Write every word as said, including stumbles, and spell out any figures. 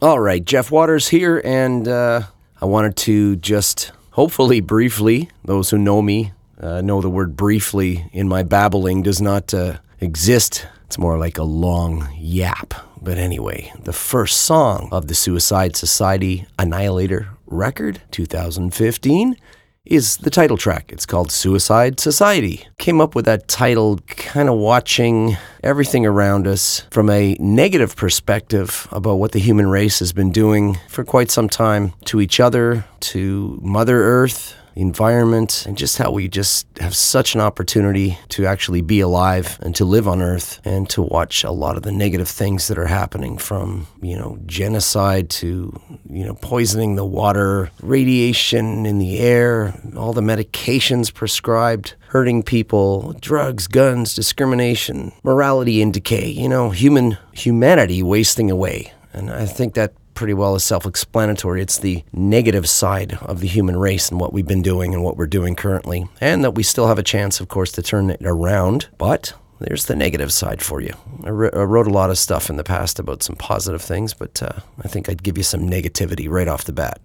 All right, Jeff Waters here, and uh, I wanted to just hopefully briefly, those who know me uh, know the word briefly in my babbling does not uh, exist. It's more like a long yap. But anyway, the first song of the Suicide Society Annihilator record, two thousand fifteen, is the title track. It's called Suicide Society. Came up with that title kind of watching everything around us from a negative perspective about what the human race has been doing for quite some time to each other, to Mother Earth, environment, and just how we just have such an opportunity to actually be alive and to live on Earth and to watch a lot of the negative things that are happening, from, you know, genocide to, you know, poisoning the water, radiation in the air, all the medications prescribed, hurting people, drugs, guns, discrimination, morality in decay, you know, human humanity wasting away. And I think that pretty well is self-explanatory. It's the negative side of the human race and what we've been doing and what we're doing currently, and that we still have a chance, of course, to turn it around. But there's the negative side for you. I, re- I wrote a lot of stuff in the past about some positive things, but uh, I think I'd give you some negativity right off the bat.